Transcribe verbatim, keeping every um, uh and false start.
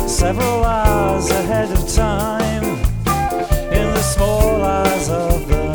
several hours ahead of time in the small hours of the